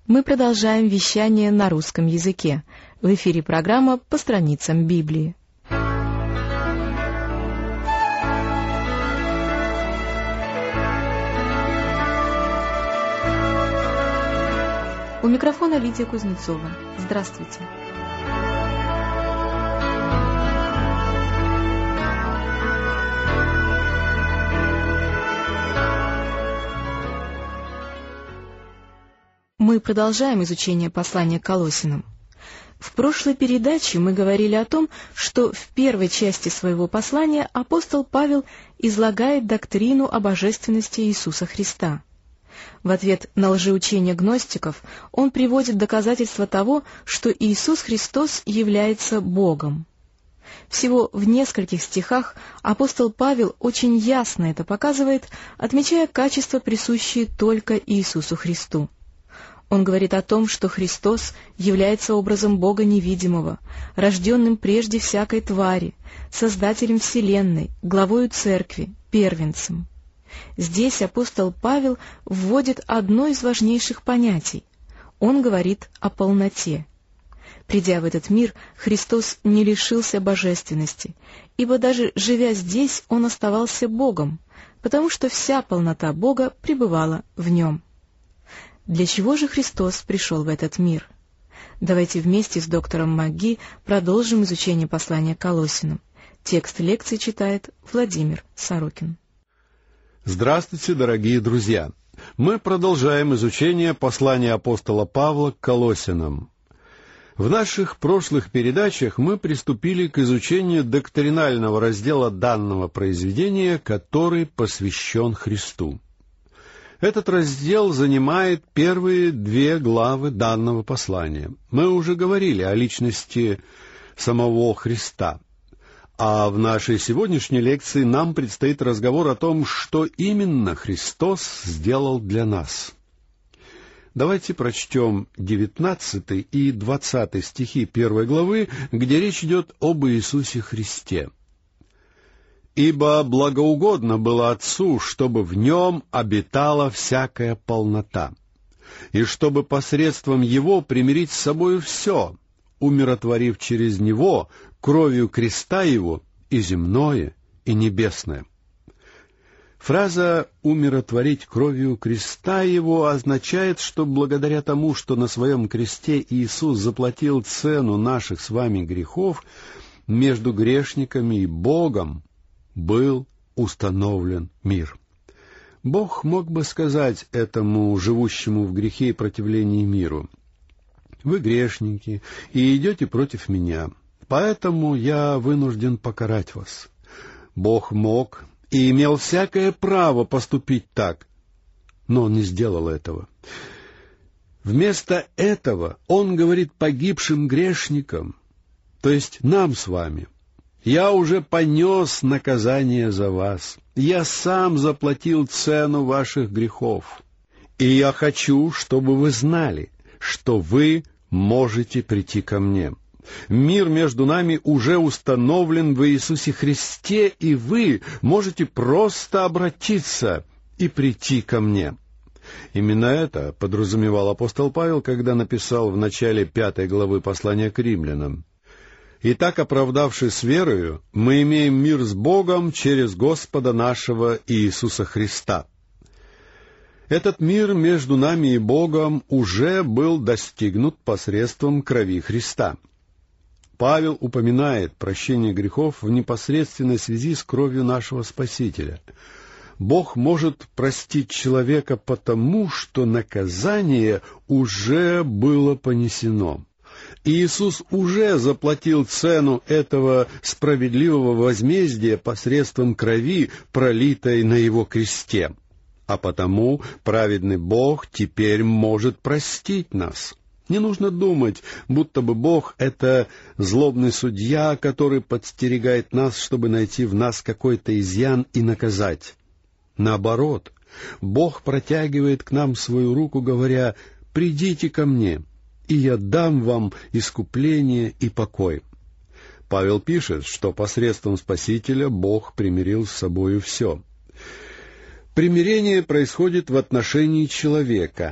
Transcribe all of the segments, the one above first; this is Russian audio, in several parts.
Мы продолжаем вещание на русском языке. В эфире программа «По страницам Библии». У микрофона Лидия Кузнецова. Здравствуйте. Мы продолжаем изучение послания к Колоссянам. В прошлой передаче мы говорили о том, что в первой части своего послания апостол Павел излагает доктрину о божественности Иисуса Христа. В ответ на лжеучение гностиков он приводит доказательства того, что Иисус Христос является Богом. Всего в нескольких стихах апостол Павел очень ясно это показывает, отмечая качества, присущие только Иисусу Христу. Он говорит о том, что Христос является образом Бога невидимого, рожденным прежде всякой твари, создателем вселенной, главою церкви, первенцем. Здесь апостол Павел вводит одно из важнейших понятий. Он говорит о полноте. Придя в этот мир, Христос не лишился божественности, ибо даже живя здесь, он оставался Богом, потому что вся полнота Бога пребывала в нем. Для чего же Христос пришел в этот мир? Давайте вместе с доктором МакГи продолжим изучение послания к Колоссянам. Текст лекции читает Владимир Сорокин. Здравствуйте, дорогие друзья! Мы продолжаем изучение послания апостола Павла к Колоссянам. В наших прошлых передачах мы приступили к изучению доктринального раздела данного произведения, который посвящен Христу. Этот раздел занимает первые 2 главы данного послания. Мы уже говорили о личности самого Христа. А в нашей сегодняшней лекции нам предстоит разговор о том, что именно Христос сделал для нас. Давайте прочтем 19 и 20 стихи 1 главы, где речь идет об Иисусе Христе. «Ибо благоугодно было Отцу, чтобы в Нем обитала всякая полнота, и чтобы посредством Его примирить с собою все, умиротворив через Него кровью креста Его и земное, и небесное». Фраза «умиротворить кровью креста Его» означает, что благодаря тому, что на своем кресте Иисус заплатил цену наших с вами грехов, между грешниками и Богом был установлен мир. Бог мог бы сказать этому живущему в грехе и противлении миру: «Вы грешники и идете против меня, поэтому я вынужден покарать вас». Бог мог и имел всякое право поступить так, но Он не сделал этого. Вместо этого Он говорит погибшим грешникам, то есть нам с вами: «Я уже понес наказание за вас, я сам заплатил цену ваших грехов, и я хочу, чтобы вы знали, что вы можете прийти ко мне. Мир между нами уже установлен в Иисусе Христе, и вы можете просто обратиться и прийти ко мне». Именно это подразумевал апостол Павел, когда написал в начале 5 главы послания к римлянам: «Итак, оправдавшись верою, мы имеем мир с Богом через Господа нашего Иисуса Христа». Этот мир между нами и Богом уже был достигнут посредством крови Христа. Павел упоминает прощение грехов в непосредственной связи с кровью нашего Спасителя. Бог может простить человека потому, что наказание уже было понесено. Иисус уже заплатил цену этого справедливого возмездия посредством крови, пролитой на Его кресте. А потому праведный Бог теперь может простить нас. Не нужно думать, будто бы Бог — это злобный судья, который подстерегает нас, чтобы найти в нас какой-то изъян и наказать. Наоборот, Бог протягивает к нам свою руку, говоря: «Придите ко мне, и я дам вам искупление и покой». Павел пишет, что посредством Спасителя Бог примирил с собою все. Примирение происходит в отношении человека,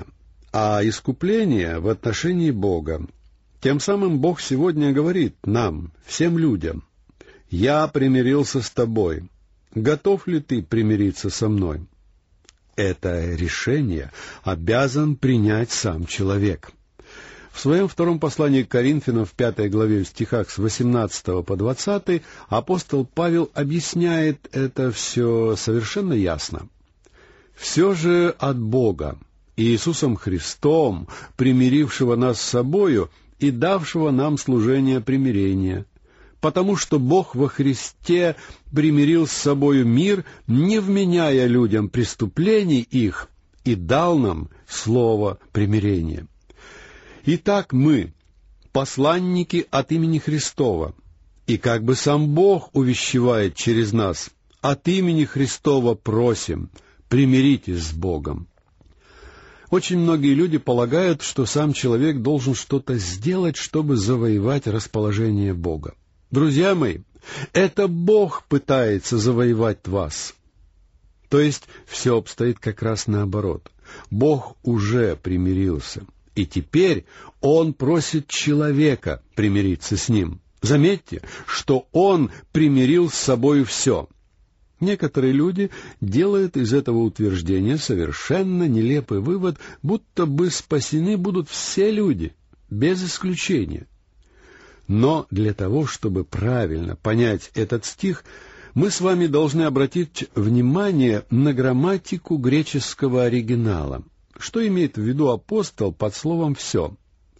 а искупление в отношении Бога. Тем самым Бог сегодня говорит нам, всем людям: «Я примирился с тобой. Готов ли ты примириться со мной?» Это решение обязан принять сам человек. В своем втором послании к Коринфянам, в 5 главе, в стихах с 18 по 20, апостол Павел объясняет это все совершенно ясно. «Все же от Бога, Иисусом Христом, примирившего нас с собою и давшего нам служение примирения, потому что Бог во Христе примирил с собою мир, не вменяя людям преступлений их, и дал нам слово примирения. Итак, мы, посланники от имени Христова, и как бы сам Бог увещевает через нас, от имени Христова просим, примиритесь с Богом». Очень многие люди полагают, что сам человек должен что-то сделать, чтобы завоевать расположение Бога. Друзья мои, это Бог пытается завоевать вас. То есть все обстоит как раз наоборот. Бог уже примирился, и теперь Он просит человека примириться с Ним. Заметьте, что Он примирил с собою все. Некоторые люди делают из этого утверждения совершенно нелепый вывод, будто бы спасены будут все люди, без исключения. Но для того, чтобы правильно понять этот стих, мы с вами должны обратить внимание на грамматику греческого оригинала. Что имеет в виду апостол под словом «все»?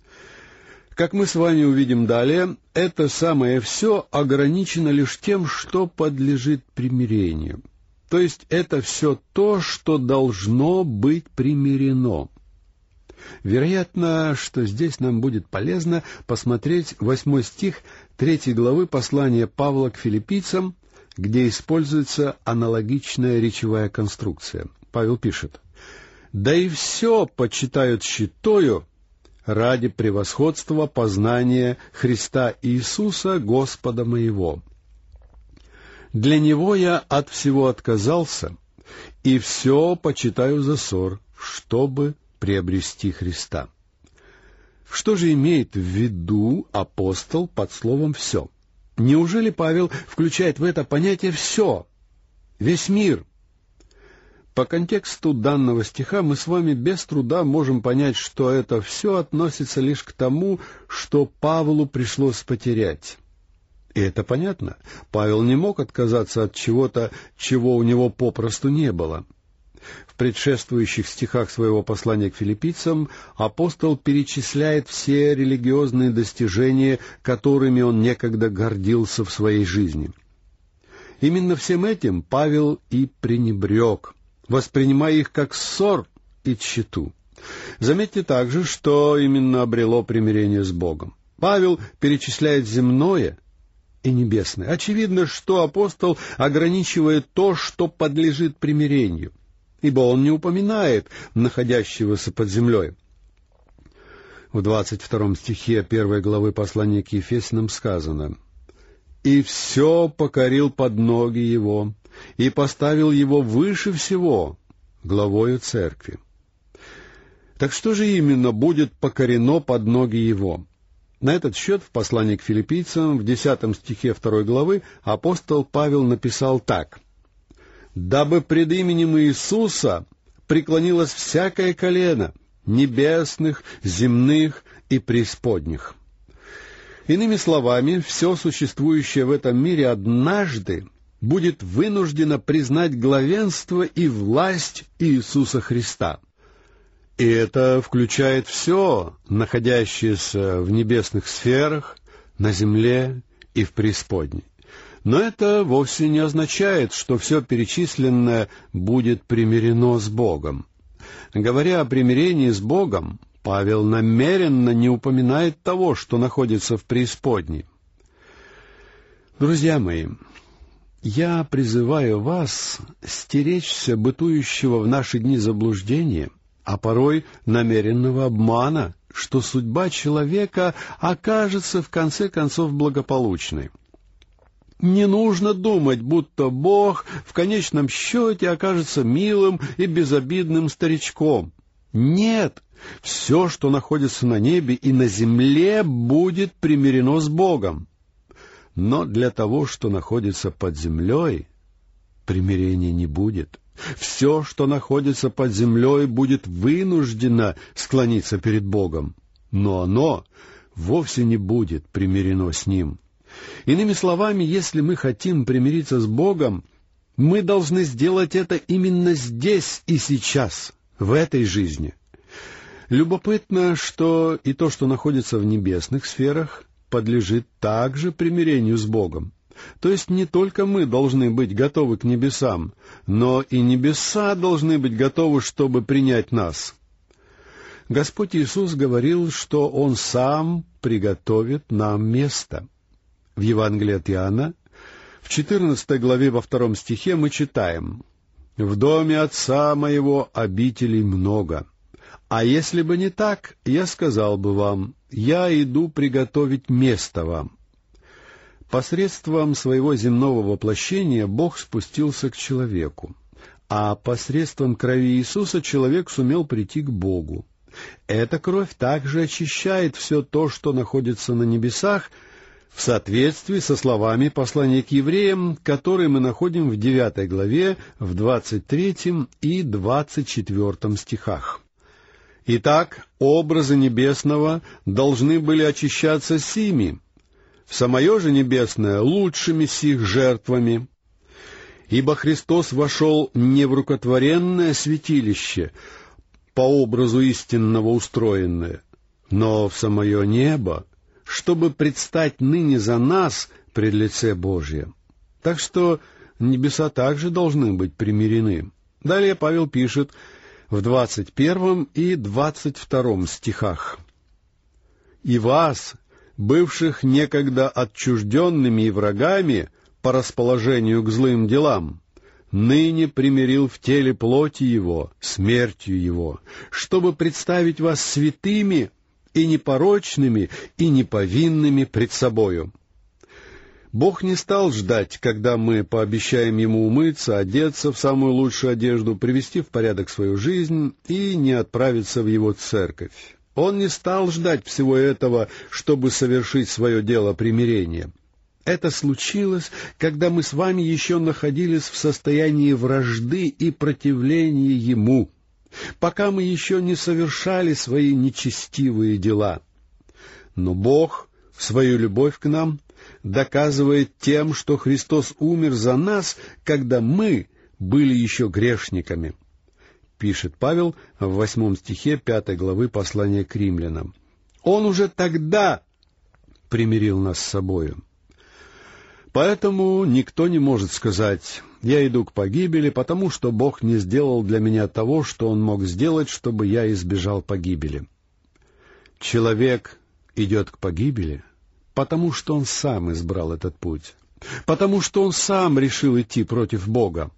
Как мы с вами увидим далее, это самое «все» ограничено лишь тем, что подлежит примирению. То есть это все то, что должно быть примирено. Вероятно, что здесь нам будет полезно посмотреть 8 стих 3 главы послания Павла к филиппийцам, где используется аналогичная речевая конструкция. Павел пишет: «Да и все почитают считаю ради превосходства познания Христа Иисуса, Господа моего. Для Него я от всего отказался, и все почитаю за ссор, чтобы приобрести Христа». Что же имеет в виду апостол под словом «все»? Неужели Павел включает в это понятие «все», весь мир? По контексту данного стиха мы с вами без труда можем понять, что это все относится лишь к тому, что Павлу пришлось потерять. И это понятно. Павел не мог отказаться от чего-то, чего у него попросту не было. В предшествующих стихах своего послания к филиппийцам апостол перечисляет все религиозные достижения, которыми он некогда гордился в своей жизни. Именно всем этим Павел и пренебрег, воспринимая их как ссор и тщету. Заметьте также, что именно обрело примирение с Богом. Павел перечисляет земное и небесное. Очевидно, что апостол ограничивает то, что подлежит примирению, ибо он не упоминает находящегося под землей. В 22 стихе 1 главы послания к Ефесянам сказано: «И все покорил под ноги его, и поставил его выше всего, главою церкви». Так что же именно будет покорено под ноги его? На этот счет в послании к филиппийцам в 10 стихе 2 главы апостол Павел написал так: «Дабы пред именем Иисуса преклонилось всякое колено, небесных, земных и преисподних». Иными словами, все существующее в этом мире однажды будет вынуждено признать главенство и власть Иисуса Христа. И это включает все, находящееся в небесных сферах, на земле и в преисподней. Но это вовсе не означает, что все перечисленное будет примирено с Богом. Говоря о примирении с Богом, Павел намеренно не упоминает того, что находится в преисподней. Друзья мои, я призываю вас стеречься бытующего в наши дни заблуждения, а порой намеренного обмана, что судьба человека окажется в конце концов благополучной. Не нужно думать, будто Бог в конечном счете окажется милым и безобидным старичком, Нет, все, что находится на небе и на земле, будет примирено с Богом. Но для того, что находится под землей, примирения не будет. Все, что находится под землей, будет вынуждено склониться перед Богом, но оно вовсе не будет примирено с Ним. Иными словами, если мы хотим примириться с Богом, мы должны сделать это именно здесь и сейчас, в этой жизни. Любопытно, что и то, что находится в небесных сферах, подлежит также примирению с Богом. То есть не только мы должны быть готовы к небесам, но и небеса должны быть готовы, чтобы принять нас. Господь Иисус говорил, что Он Сам приготовит нам место. В Евангелии от Иоанна, в 14 главе во 2 стихе мы читаем: «В доме Отца Моего обителей много. А если бы не так, я сказал бы вам, я иду приготовить место вам». Посредством своего земного воплощения Бог спустился к человеку, а посредством крови Иисуса человек сумел прийти к Богу. Эта кровь также очищает все то, что находится на небесах, в соответствии со словами послания к евреям, которые мы находим в 9 главе, в 23 и 24 стихах. Итак, образы небесного должны были очищаться сими, самое же небесное лучшими сих жертвами. Ибо Христос вошел не в рукотворенное святилище, по образу истинного устроенное, но в самое небо, чтобы предстать ныне за нас пред лице Божье. Так что небеса также должны быть примирены. Далее Павел пишет в 21 и 22 стихах: «И вас, бывших некогда отчужденными и врагами по расположению к злым делам, ныне примирил в теле плоти Его, смертью Его, чтобы представить вас святыми и непорочными и неповинными пред собою». Бог не стал ждать, когда мы пообещаем Ему умыться, одеться в самую лучшую одежду, привести в порядок свою жизнь и не отправиться в Его церковь. Он не стал ждать всего этого, чтобы совершить свое дело примирения. Это случилось, когда мы с вами еще находились в состоянии вражды и противления Ему, пока мы еще не совершали свои нечестивые дела. Но Бог свою любовь к нам доказывает тем, что Христос умер за нас, когда мы были еще грешниками, пишет Павел в 8 стихе 5 главы послания к римлянам. Он уже тогда примирил нас с собою. Поэтому никто не может сказать: «Я иду к погибели, потому что Бог не сделал для меня того, что Он мог сделать, чтобы я избежал погибели». Человек идет к погибели, потому что он сам избрал этот путь, потому что он сам решил идти против Бога.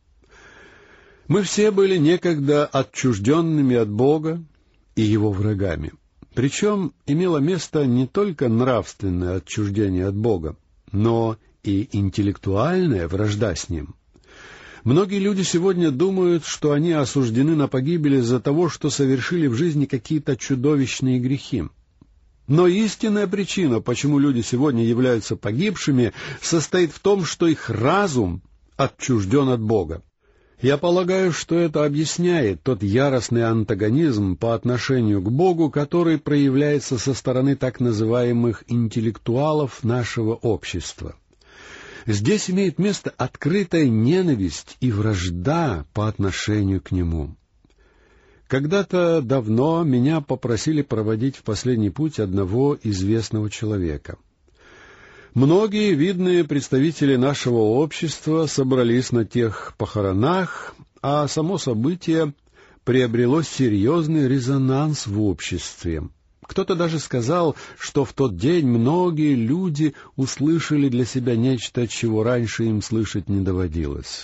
Мы все были некогда отчужденными от Бога и Его врагами. Причем имело место не только нравственное отчуждение от Бога, но и интеллектуальная вражда с Ним. Многие люди сегодня думают, что они осуждены на погибель из-за того, что совершили в жизни какие-то чудовищные грехи. Но истинная причина, почему люди сегодня являются погибшими, состоит в том, что их разум отчужден от Бога. Я полагаю, что это объясняет тот яростный антагонизм по отношению к Богу, который проявляется со стороны так называемых интеллектуалов нашего общества. Здесь имеет место открытая ненависть и вражда по отношению к Нему. Когда-то давно меня попросили проводить в последний путь одного известного человека. Многие видные представители нашего общества собрались на тех похоронах, а само событие приобрело серьезный резонанс в обществе. Кто-то даже сказал, что в тот день многие люди услышали для себя нечто, чего раньше им слышать не доводилось.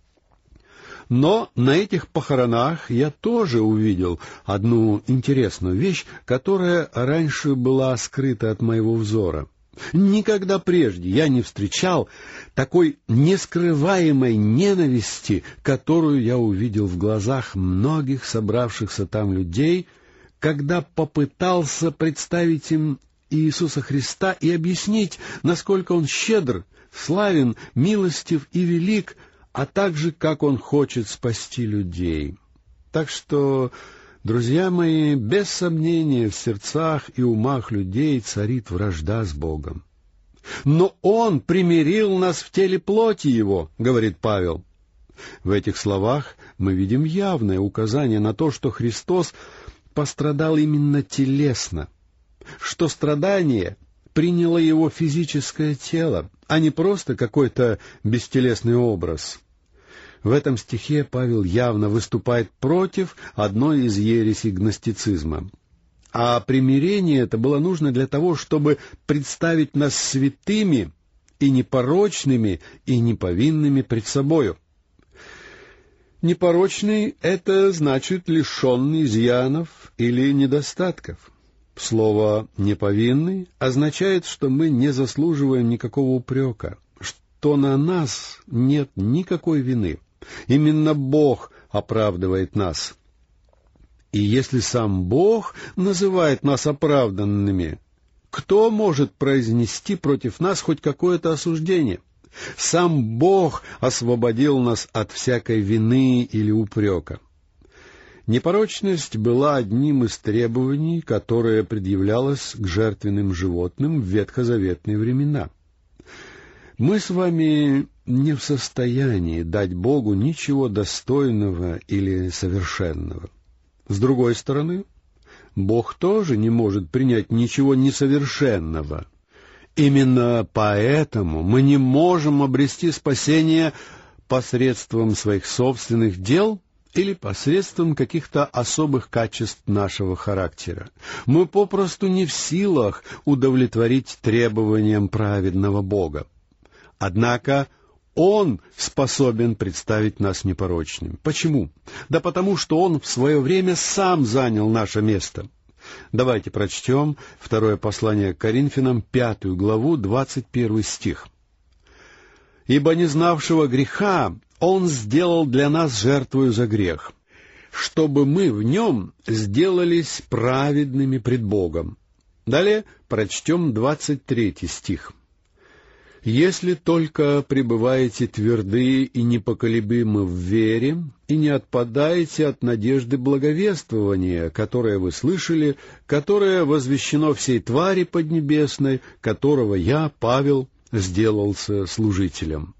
Но на этих похоронах я тоже увидел одну интересную вещь, которая раньше была скрыта от моего взора. Никогда прежде я не встречал такой нескрываемой ненависти, которую я увидел в глазах многих собравшихся там людей, когда попытался представить им Иисуса Христа и объяснить, насколько Он щедр, славен, милостив и велик, а также как Он хочет спасти людей. Так что, друзья мои, без сомнения в сердцах и умах людей царит вражда с Богом. «Но Он примирил нас в теле плоти Его», — говорит Павел. В этих словах мы видим явное указание на то, что Христос пострадал именно телесно, что страдание приняло Его физическое тело, а не просто какой-то бестелесный образ. В этом стихе Павел явно выступает против одной из ересей гностицизма. А примирение это было нужно для того, чтобы представить нас святыми и непорочными и неповинными пред собою. Непорочный — это значит лишенный изъянов или недостатков. Слово «неповинный» означает, что мы не заслуживаем никакого упрека, что на нас нет никакой вины. Именно Бог оправдывает нас. И если сам Бог называет нас оправданными, кто может произнести против нас хоть какое-то осуждение? Сам Бог освободил нас от всякой вины или упрека. Непорочность была одним из требований, которое предъявлялось к жертвенным животным в ветхозаветные времена. Мы с вами не в состоянии дать Богу ничего достойного или совершенного. С другой стороны, Бог тоже не может принять ничего несовершенного. Именно поэтому мы не можем обрести спасение посредством своих собственных дел или посредством каких-то особых качеств нашего характера. Мы попросту не в силах удовлетворить требованиям праведного Бога. Однако Он способен представить нас непорочными. Почему? Да потому что Он в свое время сам занял наше место. Давайте прочтем второе послание к Коринфянам, 5 главу, 21 стих. «Ибо не знавшего греха Он сделал для нас жертвою за грех, чтобы мы в Нем сделались праведными пред Богом». Далее прочтем 23 стих. «Если только пребываете тверды и непоколебимы в вере, и не отпадаете от надежды благовествования, которое вы слышали, которое возвещено всей твари поднебесной, которого я, Павел, сделался служителем».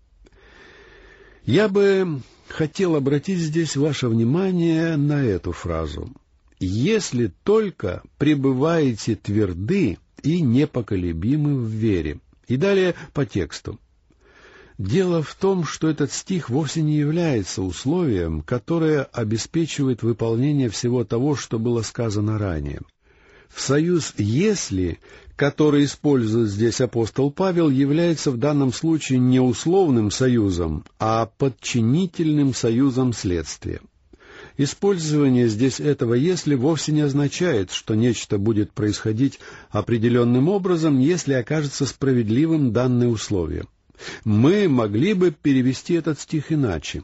Я бы хотел обратить здесь ваше внимание на эту фразу. «Если только пребываете тверды и непоколебимы в вере». И далее по тексту. Дело в том, что этот стих вовсе не является условием, которое обеспечивает выполнение всего того, что было сказано ранее. В союз «если», который использует здесь апостол Павел, является в данном случае не условным союзом, а подчинительным союзом следствия. Использование здесь этого «если» вовсе не означает, что нечто будет происходить определенным образом, если окажется справедливым данное условие. Мы могли бы перевести этот стих иначе.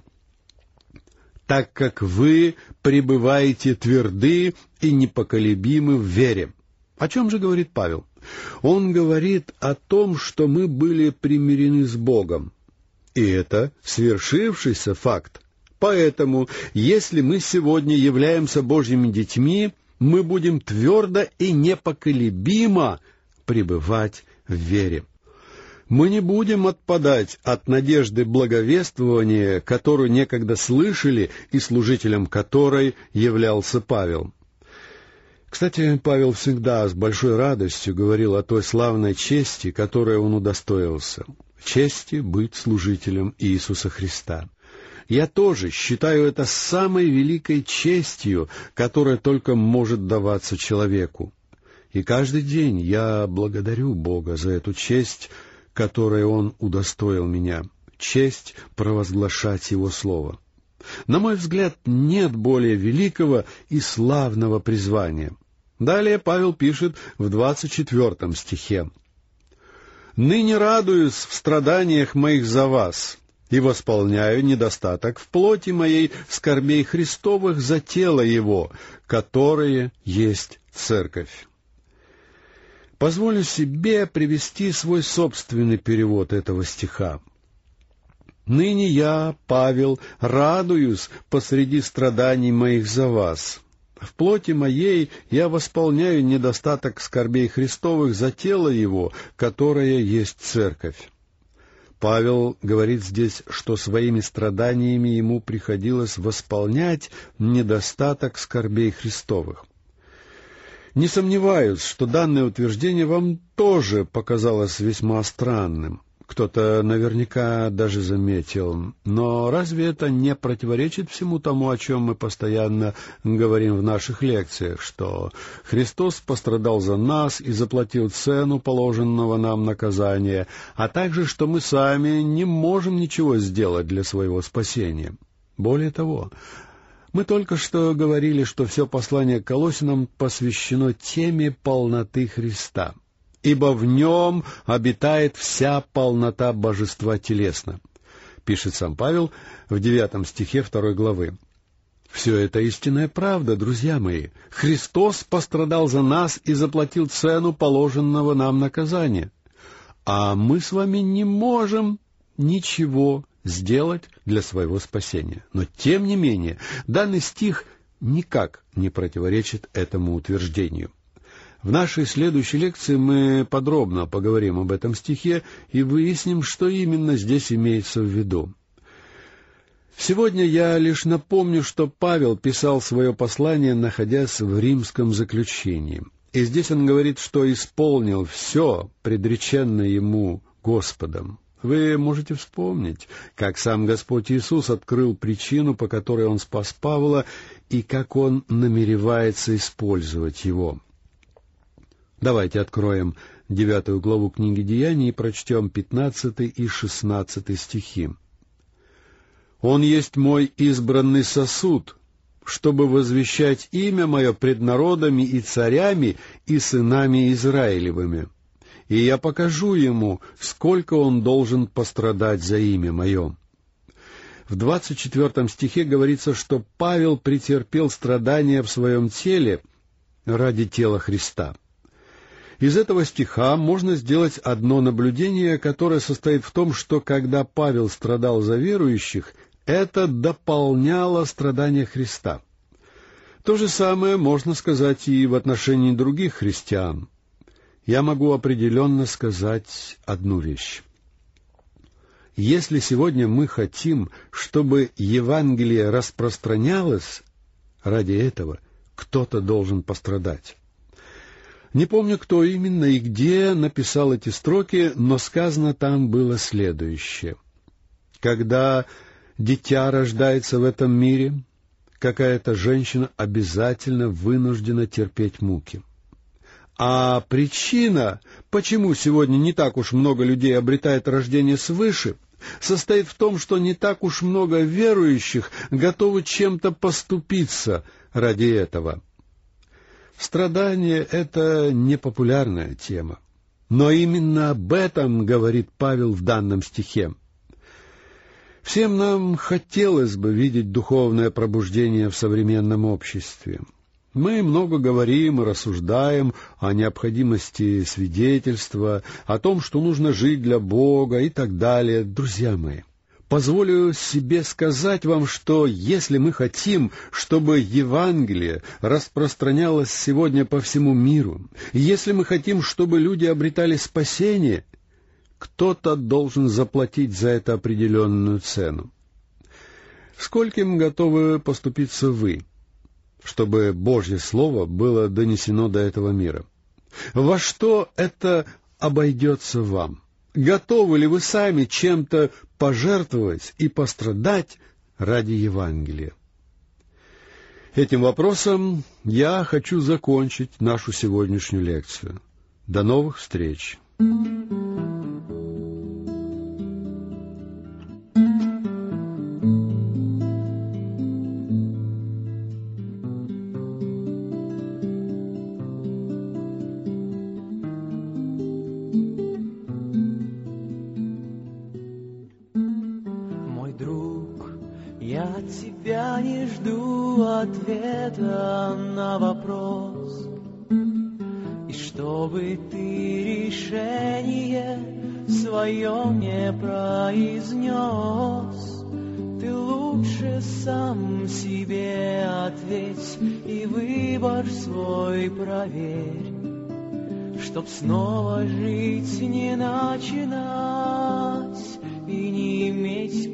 «Так как вы пребываете тверды и непоколебимы в вере». О чем же говорит Павел? Он говорит о том, что мы были примирены с Богом. И это свершившийся факт. Поэтому, если мы сегодня являемся Божьими детьми, мы будем твердо и непоколебимо пребывать в вере. Мы не будем отпадать от надежды благовествования, которую некогда слышали и служителем которой являлся Павел. Кстати, Павел всегда с большой радостью говорил о той славной чести, которой он удостоился, чести быть служителем Иисуса Христа. Я тоже считаю это самой великой честью, которая только может даваться человеку. И каждый день я благодарю Бога за эту честь, которой Он удостоил меня, честь провозглашать Его Слово. На мой взгляд, нет более великого и славного призвания. Далее Павел пишет в 24 стихе. Ныне радуюсь в страданиях моих за вас и восполняю недостаток в плоти моей скорбей Христовых за тело Его, которое есть Церковь». Позволю себе привести свой собственный перевод этого стиха. «Ныне я, Павел, радуюсь посреди страданий моих за вас. В плоти моей я восполняю недостаток скорбей Христовых за тело Его, которое есть Церковь». Павел говорит здесь, что своими страданиями ему приходилось восполнять недостаток скорбей Христовых. Не сомневаюсь, что данное утверждение вам тоже показалось весьма странным. Кто-то наверняка даже заметил. Но разве это не противоречит всему тому, о чем мы постоянно говорим в наших лекциях, что Христос пострадал за нас и заплатил цену положенного нам наказания, а также, что мы сами не можем ничего сделать для своего спасения? Более того, мы только что говорили, что все послание к Колоссянам посвящено теме полноты Христа, ибо в нем обитает вся полнота божества телесно, пишет сам Павел в 9 стихе 2 главы. Все это истинная правда, друзья мои. Христос пострадал за нас и заплатил цену положенного нам наказания. А мы с вами не можем ничего сделать для своего спасения. Но, тем не менее, данный стих никак не противоречит этому утверждению. В нашей следующей лекции мы подробно поговорим об этом стихе и выясним, что именно здесь имеется в виду. Сегодня я лишь напомню, что Павел писал свое послание, находясь в римском заключении. И здесь он говорит, что исполнил все, предреченное ему Господом. Вы можете вспомнить, как сам Господь Иисус открыл причину, по которой Он спас Павла, и как Он намеревается использовать его. Давайте откроем 9 главу книги Деяний и прочтем 15 и 16 стихи. «Он есть мой избранный сосуд, чтобы возвещать имя мое пред народами и царями и сынами Израилевыми. И я покажу ему, сколько он должен пострадать за имя мое». В 24 стихе говорится, что Павел претерпел страдания в своем теле ради тела Христа. Из этого стиха можно сделать одно наблюдение, которое состоит в том, что когда Павел страдал за верующих, это дополняло страдания Христа. То же самое можно сказать и в отношении других христиан. Я могу определенно сказать одну вещь. Если сегодня мы хотим, чтобы Евангелие распространялось, ради этого кто-то должен пострадать. Не помню, кто именно и где написал эти строки, но сказано там было следующее. Когда дитя рождается в этом мире, какая-то женщина обязательно вынуждена терпеть муки. А причина, почему сегодня не так уж много людей обретает рождение свыше, состоит в том, что не так уж много верующих готовы чем-то поступиться ради этого. Страдание — это непопулярная тема. Но именно об этом говорит Павел в данном стихе. Всем нам хотелось бы видеть духовное пробуждение в современном обществе. Мы много говорим и рассуждаем о необходимости свидетельства, о том, что нужно жить для Бога и так далее. Друзья мои, позволю себе сказать вам, что если мы хотим, чтобы Евангелие распространялось сегодня по всему миру, если мы хотим, чтобы люди обретали спасение, кто-то должен заплатить за это определенную цену. Скольким готовы поступиться вы, чтобы Божье Слово было донесено до этого мира? Во что это обойдется вам? Готовы ли вы сами чем-то пожертвовать и пострадать ради Евангелия? Этим вопросом я хочу закончить нашу сегодняшнюю лекцию. До новых встреч! от тебя не жду ответа на вопрос, и чтобы ты решение свое не произнес, ты лучше сам себе ответь и выбор свой проверь, чтоб снова жить не начинать и не иметь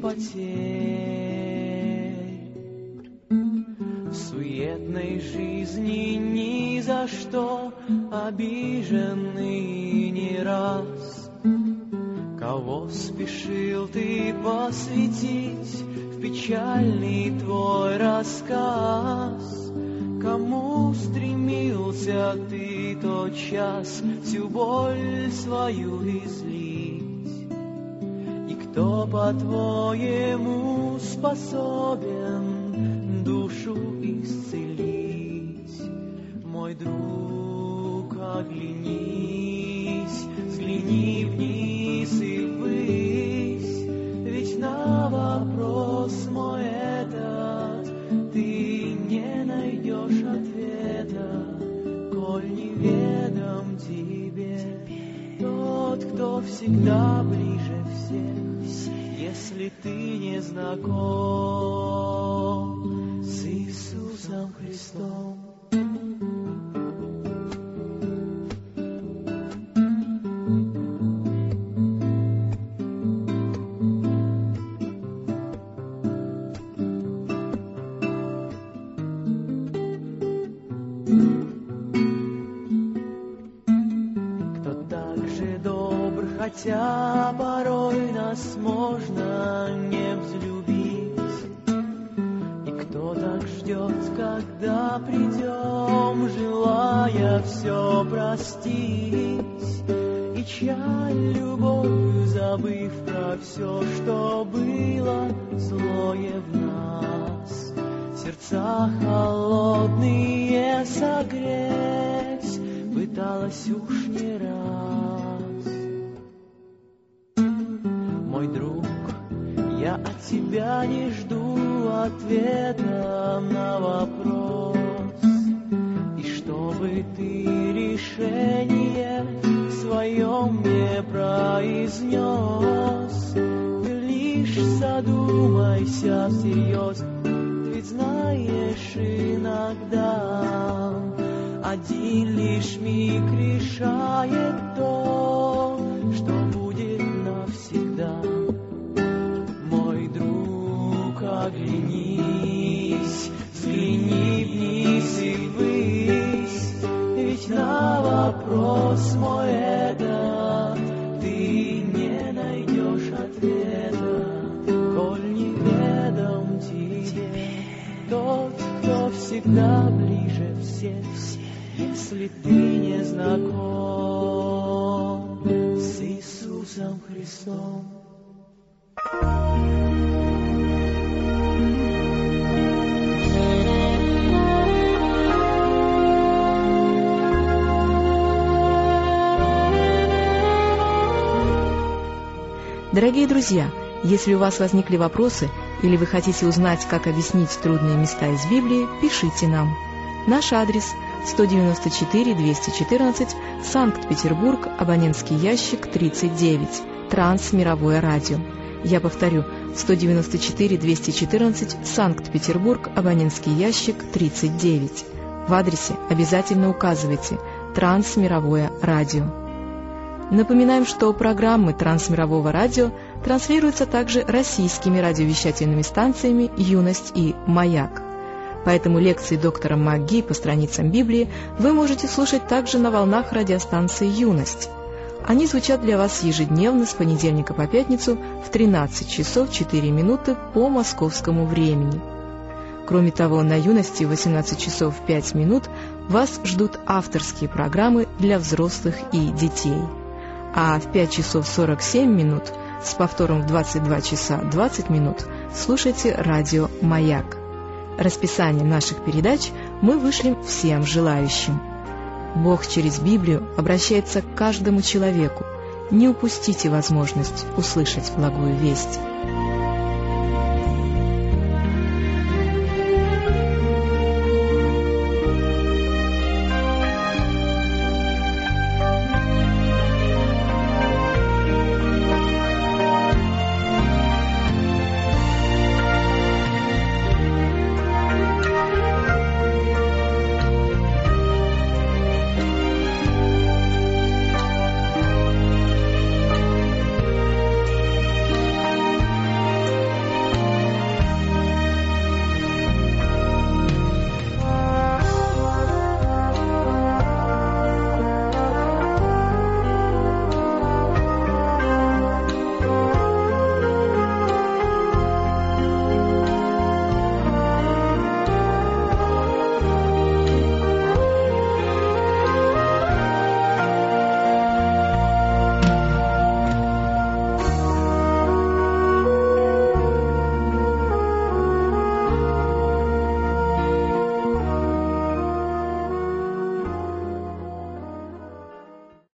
потерь. В суетной жизни ни за что обиженный не раз. Кого спешил ты посвятить в печальный твой рассказ? Кому стремился ты тот час всю боль свою излить? И кто, по-твоему, способен душу исцелить? Мой друг, оглянись, взгляни вниз и ввысь, ведь на вопрос мой этот ты не найдешь ответа, коль неведом тебе тот, кто всегда ближе всех, если ты не знаком с Иисусом Христом. Хотя порой нас можно не взлюбить, и кто так ждет, когда придем, желая все простить, и чья любовь, забыв про все, что было злое в нас, сердца холодные согреть пыталась уж не раз. Мой друг, я от тебя не жду ответа на вопрос, и чтобы ты решение свое мне произнес, ты лишь задумайся всерьез, ведь знаешь, иногда один лишь миг решает то, что будет навсегда. Мой друг, оглянись, взгляни вниз и ввысь, ведь на вопрос мой этот ты не найдешь ответа, коль неведом тебе тот, кто всегда ближе всех, если ты не знаком с Иисусом Христом. Дорогие друзья, если у вас возникли вопросы или вы хотите узнать, как объяснить трудные места из Библии, пишите нам. Наш адрес 194-214, Санкт-Петербург, абонентский ящик 39, Трансмировое радио. Я повторю, 194-214, Санкт-Петербург, абонентский ящик 39. В адресе обязательно указывайте «Трансмировое радио». Напоминаем, что программы Трансмирового радио транслируются также российскими радиовещательными станциями «Юность» и «Маяк». Поэтому лекции доктора МакГи по страницам Библии вы можете слушать также на волнах радиостанции «Юность». Они звучат для вас ежедневно с понедельника по пятницу в 13 часов 4 минуты по московскому времени. Кроме того, на «Юности» в 18 часов 5 минут вас ждут авторские программы для взрослых и детей. А в 5 часов 47 минут с повтором в 22 часа 20 минут слушайте радио «Маяк». Расписание наших передач мы вышлем всем желающим. Бог через Библию обращается к каждому человеку. Не упустите возможность услышать благую весть.